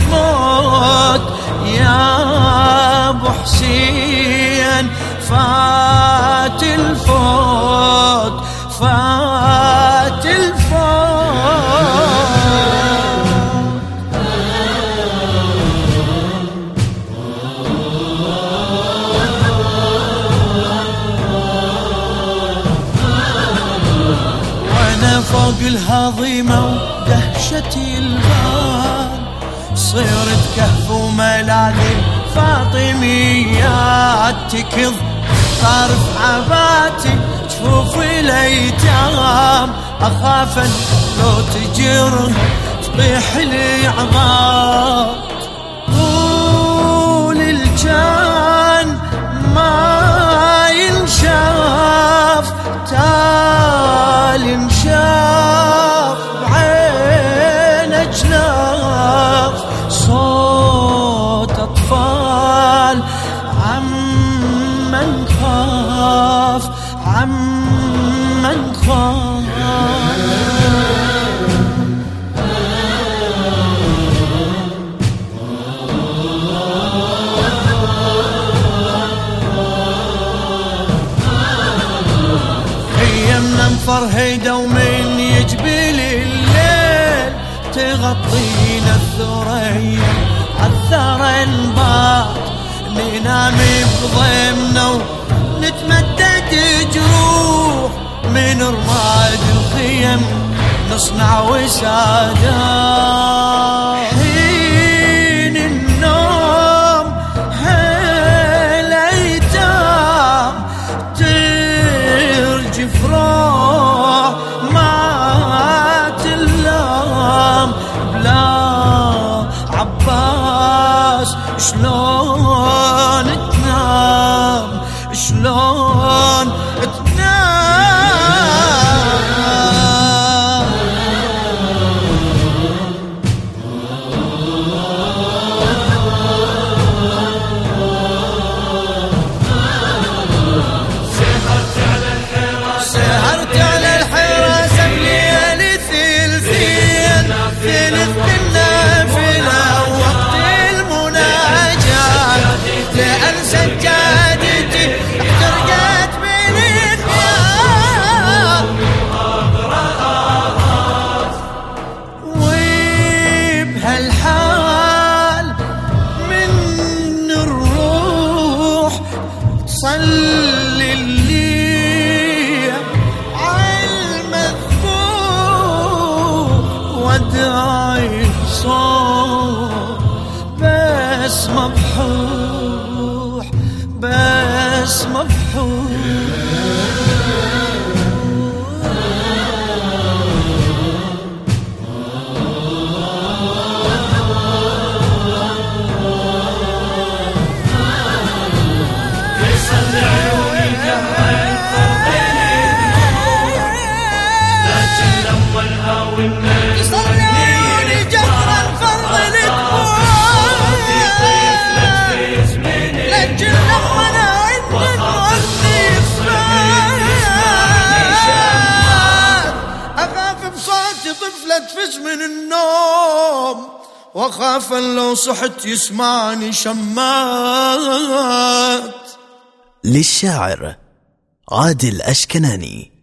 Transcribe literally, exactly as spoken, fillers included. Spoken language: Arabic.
تموت يا ابو حسين، فات الفوت فات الفوت. وانا فوق الهضيمة ودهشتي البال، صيرت كهف وملاذي فاطميات، تكض طرف عباتي جفوف الايتام، اخاف لو تجر تطيح لي عظام. طول الجان ما ينشاف، تالي انشاف بعين اجلاف، صوت اطفال عمن خاف عمن خاف. خيمنا انفر هيدا ومن يجبل الليل، تغطينا الثريا عالثرى نبات، ننام بضيمنا ونتمدد جروح، من رماد الخيم نصنع وسادات. حين النوم هالايتام ترجف روح ما تلام، بلا عباس شلون تنام شلون تنام. سهرت على الحراس سهرت على الحراس بليالي ثلثين، ثلث بالنافلة وقت المناجاة، لأن سجادتي احترقت بين الثياب، وبهالحال من الروح تصلي اللي عالمذبوح، وادعي صوت بس مبحوح بس مبحوح. يصلي عيوني جهرا فرض الدموع، لجل لما انا عند المؤذي اخاف بصوتي طفلة تفز من النوم، واخاف ان لو صحت يسمعني شمات. للشاعر عادل أشكناني.